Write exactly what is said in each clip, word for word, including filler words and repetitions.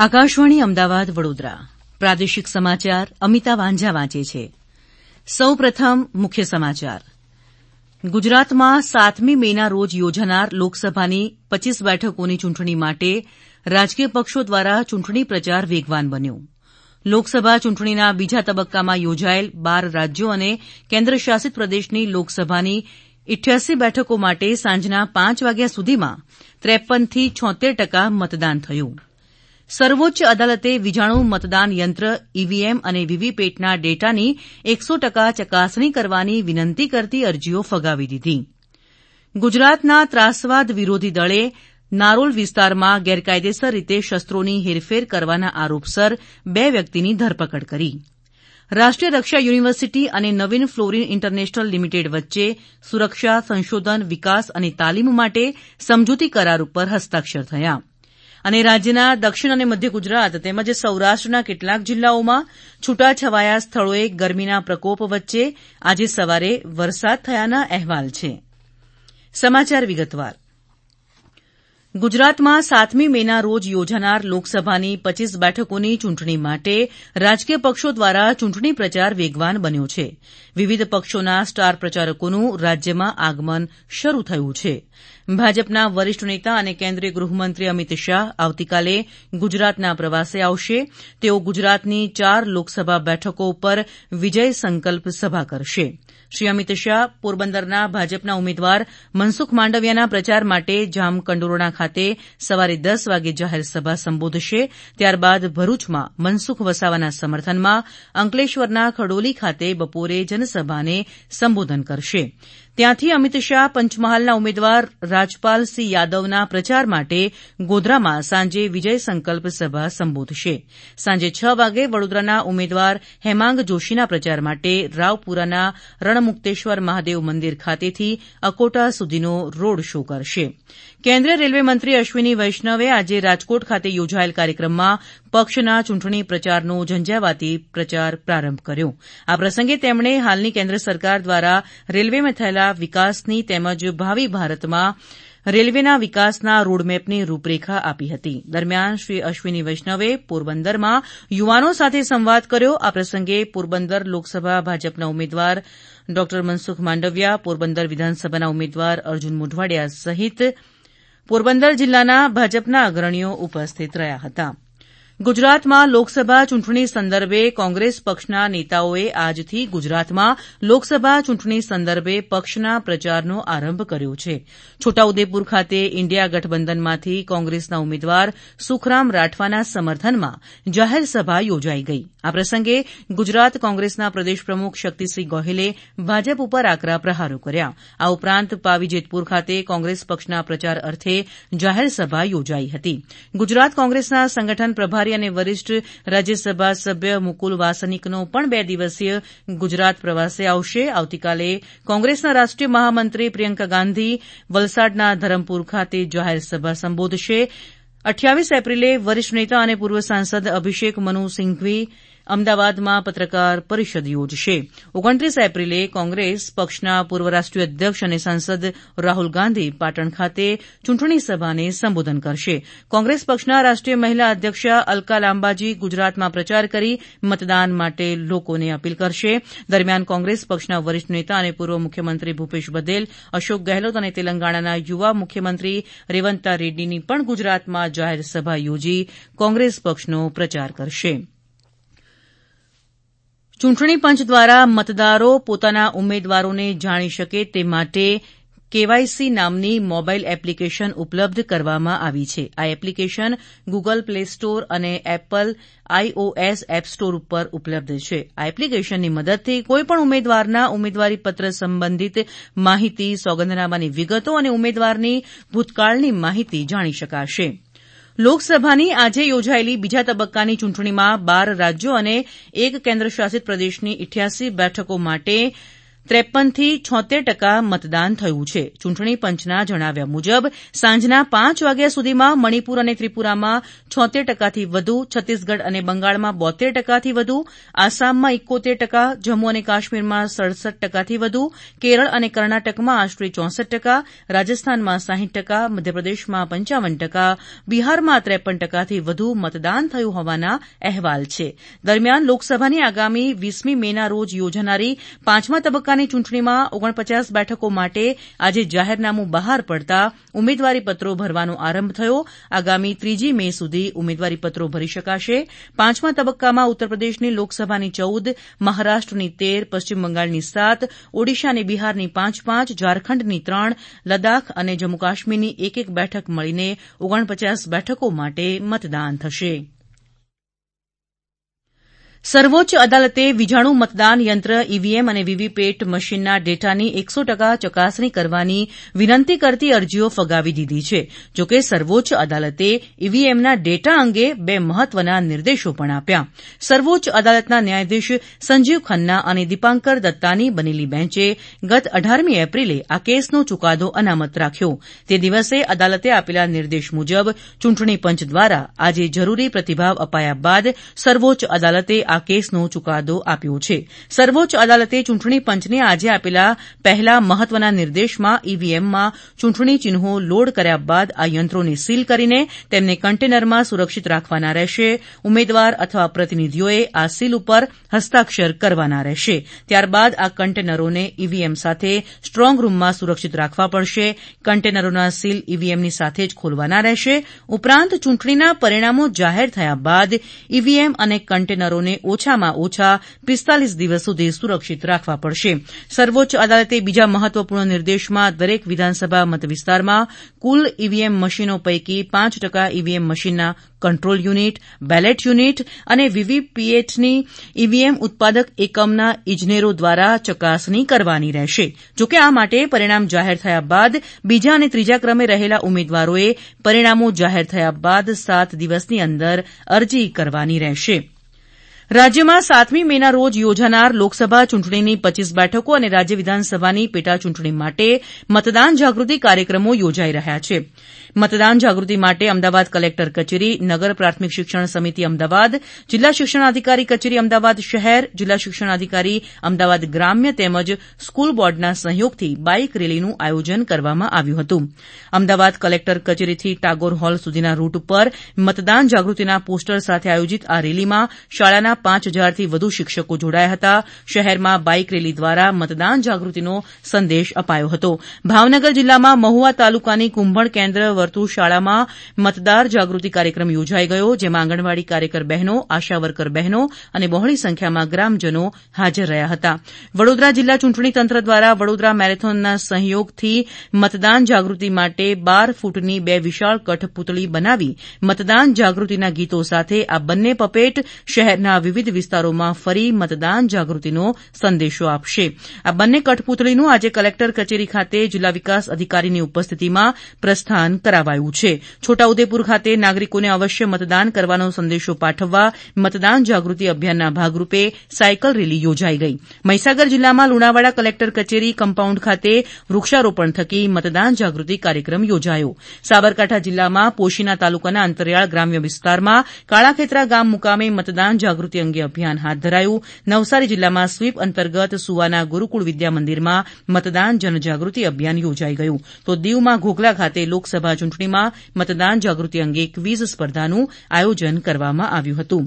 આકાશવાણી અમદાવાદ વડોદરા પ્રાદેશિક સમાચાર અમિતા વાંઝા વાંચે છે. સૌ પ્રથમ મુખ્ય સમાચાર. ગુજરાતમાં સાતમી મેના રોજ યોજાનાર લોકસભાની પચીસ બેઠકોની ચૂંટણી માટે રાજકીય પક્ષો દ્વારા ચૂંટણી પ્રચાર વેગવાન બન્યો. લોકસભા ચૂંટણીના બીજા તબક્કામાં યોજાયેલ બાર રાજ્યો અને કેન્દ્રશાસિત પ્રદેશની લોકસભાની ઇઠ્યાસી બેઠકો માટે સાંજના પાંચ વાગ્યા સુધીમાં ત્રેપનથી છોત્તેર ટકા મતદાન થયું. સર્વોચ્ચ અદાલતે વીજાણુ મતદાન યંત્ર ઇવીએમ અને વીવીપેટના ડેટાની એકસો ટકા ચકાસણી કરવાની વિનંતી કરતી અરજીઓ ફગાવી દીધી. ગુજરાતના ત્રાસવાદ વિરોધી દળે નારોલ વિસ્તારમાં ગેરકાયદેસર રીતે શસ્ત્રોની હેરફેર કરવાના આરોપસર બે વ્યક્તિની ધરપકડ કરી. રાષ્ટ્રીય રક્ષા યુનિવર્સિટી અને નવીન ફ્લોરિન ઇન્ટરનેશનલ લિમિટેડ વચ્ચે સુરક્ષા, સંશોધન, વિકાસ અને તાલીમ માટે સમજૂતી કરાર ઉપર હસ્તાક્ષર થયા. અને રાજ્યના દક્ષિણ અને મધ્ય ગુજરાત તેમજ સૌરાષ્ટ્રના કેટલાક જિલ્લાઓમાં છૂટાછવાયા સ્થળોએ ગરમીના પ્રકોપ વચ્ચે આજે સવારે વરસાદ થયાના અહેવાલ છે. સમાચાર વિગતવાર. ગુજરાતમાં સાતમી મેના રોજ યોજાનાર લોકસભાની પચીસ બેઠકોની ચૂંટણી માટે રાજકીય પક્ષો દ્વારા ચૂંટણી પ્રચાર વેગવાન બન્યો છે. વિવિધ પક્ષોના સ્ટાર પ્રચારકોનું રાજ્યમાં આગમન શરૂ થયું છે. ભાજપના વરિષ્ઠ નેતા અને કેન્દ્રીય ગૃહમંત્રી અમિત શાહ આવતીકાલે ગુજરાતના પ્રવાસે આવશે. તેઓ ગુજરાતની ચાર લોકસભા બેઠકો ઉપર વિજય સંકલ્પ સભા કરશે. શ્રી અમિત શાહ પોરબંદરના ભાજપના ઉમેદવાર મનસુખ માંડવિયાના પ્રચાર માટે જામકંડોરણા ખાતે સવારે દસ વાગે જાહેરસભા સંબોધશે. ત્યારબાદ ભરૂચમાં મનસુખ વસાવાના સમર્થનમાં અંકલેશ્વરના ખડોલી ખાતે બપોરે જનસભાને સંબોધન કરશે. ત્યાંથી અમિત શાહ પંચમહાલના ઉમેદવાર રાજપાલસિંહ યાદવના પ્રચાર માટે ગોધરામાં સાંજે વિજય સંકલ્પ સભા સંબોધશે. સાંજે છ વાગે વડોદરાના ઉમેદવાર હેમાંગ જોશીના પ્રચાર માટે રાવપુરાના રણમુક્તેશ્વર મહાદેવ મંદિર ખાતેથી અકોટા સુધીનો રોડ શો કરશે. કેન્દ્રીય રેલવે મંત્રી અશ્વિની વૈષ્ણવે આજે રાજકોટ ખાતે યોજાયેલ કાર્યક્રમમાં પક્ષના ચૂંટણી પ્રચારનો ઝંઝાવાતી પ્રચાર પ્રારંભ કર્યો. આ પ્રસંગે તેમણે હાલની કેન્દ્ર સરકાર દ્વારા રેલવેમાં થયેલા વિકાસની તેમજ ભાવિ ભારતમાં રેલવેના વિકાસના રોડમેપની રૂપરેખા આપી હતી. દરમિયાન શ્રી અશ્વિની વૈષ્ણવે પોરબંદરમાં યુવાનો સાથે સંવાદ કર્યો. આ પ્રસંગે પોરબંદર લોકસભા ભાજપના ઉમેદવાર ડોક્ટર મનસુખ માંડવિયા, પોરબંદર વિધાનસભાના ઉમેદવાર અર્જુન મોઢવાડિયા સહિત પોરબંદર જિલ્લાના ભાજપના અગ્રણીઓ ઉપસ્થિત રહ્યા હતા. ગુજરાતમાં લોકસભા ચૂંટણી સંદર્ભે કોંગ્રેસ પક્ષના નેતાઓએ આજથી ગુજરાતમાં લોકસભા ચૂંટણી સંદર્ભે પક્ષના પ્રચારનો આરંભ કર્યો છે. છોટાઉદેપુર ખાતે ઇન્ડિયા ગઠબંધનમાંથી કોંગ્રેસના ઉમેદવાર સુખરામ રાઠવાના સમર્થનમાં જાહેરસભા યોજાઈ ગઈ. આ પ્રસંગે ગુજરાત કોંગ્રેસના પ્રદેશ પ્રમુખ શક્તિસિંહ ગોહિલે ભાજપ ઉપર આકરા પ્રહારો કર્યા. આ ઉપરાંત પાવી જેતપુર ખાતે કોંગ્રેસ પક્ષના પ્રચાર અર્થે જાહેરસભા યોજાઈ હતી. ગુજરાત કોંગ્રેસના સંગઠન પ્રભારી અને વરિષ્ઠ રાજ્યસભા સભ્ય મુકુલ વાસનિકનો પણ બે દિવસીય ગુજરાત પ્રવાસે આવશે. આવતીકાલે કોંગ્રેસના રાષ્ટ્રીય મહામંત્રી પ્રિયંકા ગાંધી વલસાડના ધરમપુર ખાતે જાહેરસભા સંબોધશે. અઠ્યાવીસ એપ્રિલે વરિષ્ઠ નેતા અને પૂર્વ સાંસદ અભિષેક મનુ સિંઘવી અમદાવાદમાં પત્રકાર પરિષદ યોજશે. ઓગણત્રીસ એપ્રિલે કોંગ્રેસ પક્ષના પૂર્વ રાષ્ટ્રીય અધ્યક્ષ અને સાંસદ રાહુલ ગાંધી પાટણ ખાતે ચૂંટણી સભાને સંબોધન કરશે. કોંગ્રેસ પક્ષના રાષ્ટ્રીય મહિલા અધ્યક્ષા અલકા લાંબાજી ગુજરાતમાં પ્રચાર કરી મતદાન માટે લોકોને અપીલ કરશે. દરમિયાન કોંગ્રેસ પક્ષના વરિષ્ઠ નેતા અને પૂર્વ મુખ્યમંત્રી ભૂપેશ બધેલ, અશોક ગહેલોત અને તેલંગાણાના યુવા મુખ્યમંત્રી રેવંતા રેડ્ડીની પણ ગુજરાતમાં જાહેરસભા યોજી કોંગ્રેસ પક્ષનો પ્રચાર કરશે. ચૂંટણી પંચ દ્વારા મતદારો પોતાના ઉમેદવારોને જાણી શકે તે માટે કેવાયસી નામની મોબાઇલ એપ્લિકેશન ઉપલબ્ધ કરવામાં આવી છે. આ એપ્લિકેશન ગૂગલ પ્લે સ્ટોર અને એપલ આઈઓએસ એપ સ્ટોર ઉપર ઉપલબ્ધ છે. આ એપ્લિકેશનની મદદથી કોઈપણ ઉમેદવારના ઉમેદવારીપત્ર સંબંધિત માહિતી, સોગંદનામાની વિગતો અને ઉમેદવારની ભૂતકાળની માહિતી જાણી શકાશે. લોકસભાની આજે યોજાયેલી બીજા તબક્કાની ચૂંટણીમાં બાર રાજ્યો અને એક કેન્દ્રશાસિત પ્રદેશની ઇઠ્યાસી બેઠકો માટે ત્રેપન થી છોતેર ટકા મતદાન થયું છે. ચૂંટણી પંચના જણાવ્યા મુજબ સાંજના પાંચ વાગ્યા સુધીમાં મણિપુર અને ત્રિપુરામાં છોતેર ટકાથી વધુ, છત્તીસગઢ અને બંગાળમાં બોતેર ટકાથી વધુ, આસામમાં એકોતેર ટકા, જમ્મુ અને કાશ્મીરમાં સડસઠ ટકાથી વધુ, કેરળ અને કર્ણાટકમાં આશરે ચોસઠ ટકા, રાજસ્થાનમાં સાહીઠ ટકા, મધ્યપ્રદેશમાં પંચાવન ટકા, બિહારમાં ત્રેપન ટકાથી વધુ મતદાન થયું હોવાના અહેવાલ છે. દરમિયાન લોકસભાની આગામી વીસમી મેના રોજ યોજાનારી પાંચમા તબક્કાની ચૂંટણીમાં ઓગણપચાસ બેઠકો માટે આજે જાહેરનામું બહાર પડતા ઉમેદવારીપત્રો ભરવાનો આરંભ થયો. આગામી ત્રીજી મે સુધી ઉમેદવારીપત્રો ભરી શકાશે. પાંચમા તબક્કામાં ઉત્તરપ્રદેશની લોકસભાની ચૌદ, મહારાષ્ટ્રની તેર, પશ્ચિમ બંગાળની સાત, ઓડિશા અને બિહારની પાંચ પાંચ, ઝારખંડની ત્રણ, લદ્દાખ અને જમ્મુ કાશ્મીરની એક એક બેઠક મળીને ઓગણપચાસ બેઠકો માટે મતદાન થશે. સર્વોચ્ચ અદાલતે વીજાણુ મતદાન યંત્ર ઈવીએમ અને વીવીપેટ મશીનના ડેટાની એકસો ટકા ચકાસણી કરવાની વિનંતી કરતી અરજીઓ ફગાવી દીધી છે. જોકે સર્વોચ્ચ અદાલતે ઈવીએમના ડેટા અંગે બે મહત્વના નિર્દેશો પણ આપ્યા. સર્વોચ્ચ અદાલતના ન્યાયાધીશ સંજીવ ખન્ના અને દીપાંકર દત્તાની બનેલી બેન્ચે ગત અઢારમી એપ્રિલે આ કેસનો ચુકાદો અનામત રાખ્યો. તે દિવસે અદાલતે આપેલા નિર્દેશ મુજબ ચૂંટણી પંચ દ્વારા આજે જરૂરી પ્રતિભાવ અપાયા બાદ સર્વોચ્ચ અદાલતે આ કેસનો ચુકાદો આપ્યો છે. સર્વોચ્ચ અદાલતે ચૂંટણી પંચને આજે આપેલા પહેલા મહત્વના નિર્દેશમાં ઈવીએમમાં ચૂંટણી ચિહ્નો લોડ કર્યા બાદ આ યંત્રોને સીલ કરીને તેમને કન્ટેનરમાં સુરક્ષિત રાખવાના રહેશે. ઉમેદવાર અથવા પ્રતિનિધિઓએ આ સીલ ઉપર હસ્તાક્ષર કરવાના રહેશે. ત્યારબાદ આ કન્ટેનરોને ઈવીએમ સાથે સ્ટ્રોંગ રૂમમાં સુરક્ષિત રાખવા પડશે. કન્ટેનરોના સીલ ઈવીએમની સાથે જ ખોલવાના રહેશે. ઉપરાંત ચૂંટણીના પરિણામો જાહેર થયા બાદ ઈવીએમ અને કન્ટેનરોને ઓછામાં ઓછા પિસ્તાલીસ દિવસ સુધી સુરક્ષિત રાખવા પડશે. સર્વોચ્ચ અદાલતે બીજા મહત્વપૂર્ણ નિર્દેશમાં દરેક વિધાનસભા મતવિસ્તારમાં કુલ ઈવીએમ મશીનો પૈકી પાંચ ટકા ઈવીએમ મશીનના કંટ્રોલ યુનિટ, બેલેટ યુનિટ અને વીવીપીએટની ઈવીએમ ઉત્પાદક એકમના ઇજનેરો દ્વારા ચકાસણી કરવાની રહેશે. જોકે આ માટે પરિણામ જાહેર થયા બાદ બીજા અને ત્રીજા ક્રમે રહેલા ઉમેદવારોએ પરિણામો જાહેર થયા બાદ સાત દિવસની અંદર અરજી કરવાની રહેશે. રાજ્યમાં સાતમી મેના રોજ યોજાનાર લોકસભા ચૂંટણીની પચ્ચીસ બેઠકો અને રાજ્ય વિધાનસભાની પેટાચૂંટણી માટે મતદાન જાગૃતિ કાર્યક્રમો યોજાઈ રહ્યા છે. મતદાન જાગૃતિ માટે અમદાવાદ કલેક્ટર કચેરી, નગર પ્રાથમિક શિક્ષણ સમિતિ અમદાવાદ, જિલ્લા શિક્ષણાધિકારી કચેરી અમદાવાદ શહેર, જિલ્લા શિક્ષણાધિકારી અમદાવાદ ગ્રામ્ય તેમજ સ્કૂલ બોર્ડના સહયોગથી બાઇક રેલીનું આયોજન કરવામાં આવ્યું હતું. અમદાવાદ કલેક્ટર કચેરીથી ટાગોર હોલ સુધીના રૂટ ઉપર મતદાન જાગૃતિના પોસ્ટર સાથે આયોજિત આ રેલીમાં શાળાના પાંચ હજારથી વધુ શિક્ષકો જોડાયા હતા. શહેરમાં બાઇક રેલી દ્વારા મતદાન જાગૃતિનો સંદેશ અપાયો હતો. ભાવનગર જિલ્લામાં મહુવા તાલુકાની કુંભણ કેન્દ્ર વર્તુળ શાળામાં મતદાર જાગૃતિ કાર્યક્રમ યોજાઈ ગયો, જેમાં આંગણવાડી કાર્યકર બહેનો, આશા વર્કર બહેનો અને બહોળી સંખ્યામાં ગ્રામજનો હાજર રહ્યા હતા. વડોદરા જિલ્લા ચૂંટણી તંત્ર દ્વારા વડોદરા મેરેથોનના સહયોગથી મતદાન જાગૃતિ માટે બાર ફૂટની બે વિશાળ કઠપુતળી બનાવી મતદાન જાગૃતિના ગીતો સાથે આ બંને પપેટ શહેરના વિવિધ વિસ્તારોમાં ફરી મતદાન જાગૃતિનો સંદેશો આપશે. આ બંને કઠપુતળીનું આજે કલેક્ટર કચેરી ખાતે જિલ્લા વિકાસ અધિકારીની ઉપસ્થિતિમાં પ્રસ્થાન કરાવાયું છે. છોટાઉદેપુર ખાતે નાગરિકોને અવશ્ય મતદાન કરવાનો સંદેશો પાઠવવા મતદાન જાગૃતિ અભિયાનના ભાગરૂપે સાયકલ રેલી યોજાઈ ગઈ. મહીસાગર જિલ્લામાં લુણાવાડા કલેક્ટર કચેરી કમ્પાઉન્ડ ખાતે વૃક્ષારોપણ થકી મતદાન જાગૃતિ કાર્યક્રમ યોજાયો. સાબરકાંઠા જિલ્લામાં પોશીના તાલુકાના અંતરિયાળ ગ્રામ્ય વિસ્તારમાં કાળાખેત્રા ગામ મુકામે મતદાન જાગૃતિ અંગે અભિયાન હાથ ધરાયું. નવસારી જિલ્લામાં સ્વીપ અંતર્ગત સુવાના ગુરુકુળ વિદ્યા મંદિરમાં મતદાન જનજાગૃતિ અભિયાન યોજાઈ ગયું. તો દીવમાં ઘોઘલા ખાતે લોકસભા ચૂંટણીમાં મતદાન જાગૃતિ અંગે ક્વીઝ સ્પર્ધાનું આયોજન કરવામાં આવ્યું હતું.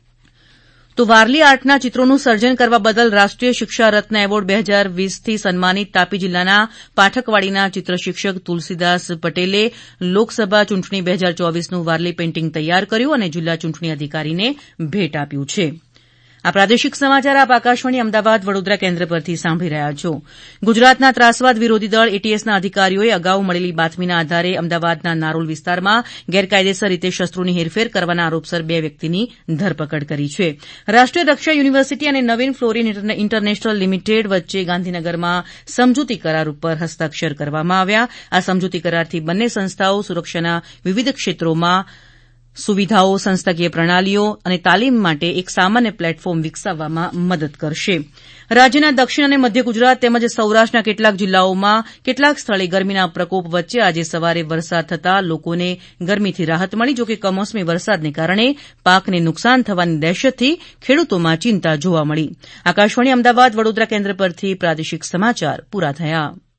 તો વારલી આર્ટના ચિત્રોનું સર્જન કરવા બદલ રાષ્ટ્રીય શિક્ષા રત્ન એવોર્ડ બે હજાર વીસથી સન્માનિત તાપી જિલ્લાના પાઠકવાડીના ચિત્ર શિક્ષક તુલસીદાસ પટેલે લોકસભા ચૂંટણી બે હજાર ચોવીસનું વારલી પેઇન્ટિંગ તૈયાર કર્યું અને જિલ્લા ચૂંટણી અધિકારીને ભેટ આપ્યું છે. આ પ્રાદેશિક સમાચાર આપ આકાશવાણી અમદાવાદ વડોદરા કેન્દ્ર પરથી સાંભળી રહ્યા છો. ગુજરાતના ત્રાસવાદ વિરોધી દળ એટીએસના અધિકારીઓએ અગાઉ મળેલી બાતમીના આધારે અમદાવાદના નારોલ વિસ્તારમાં ગેરકાયદેસર રીતે શસ્ત્રોની હેરફેર કરવાના આરોપસર બે વ્યક્તિની ધરપકડ કરી છે. રાષ્ટ્રીય રક્ષા યુનિવર્સિટી અને નવીન ફ્લોરિન ઇન્ટરનેશનલ લિમિટેડ વચ્ચે ગાંધીનગરમાં સમજૂતી કરાર ઉપર હસ્તાક્ષર કરવામાં આવ્યા. આ સમજૂતી કરારથી બંને સંસ્થાઓ સુરક્ષાના વિવિધ ક્ષેત્રોમાં સુવિધાઓ સંસ્થાકીય પ્રણાલીઓ અને તાલીમ માટે એક સામાન્ય પ્લેટફોર્મ વિકસાવવામાં મદદ કરશે રાજ્યના દક્ષિણ અને મધ્ય ગુજરાત તેમજ સૌરાષ્ટ્રના કેટલાક જિલ્લાઓમાં કેટલાક સ્થળે ગરમીના પ્રકોપ વચ્ચે આજે સવારે વરસાદ થતાં લોકોને ગરમીથી રાહત મળી જોકે કમોસમી વરસાદને કારણે પાકને નુકસાન થવાની દહેશતથી ખેડૂતોમાં ચિંતા જોવા મળી આકાશવાણી અમદાવાદ વડોદરા કેન્દ્ર પરથી પ્રાદેશિક સમાચાર પૂરા થયા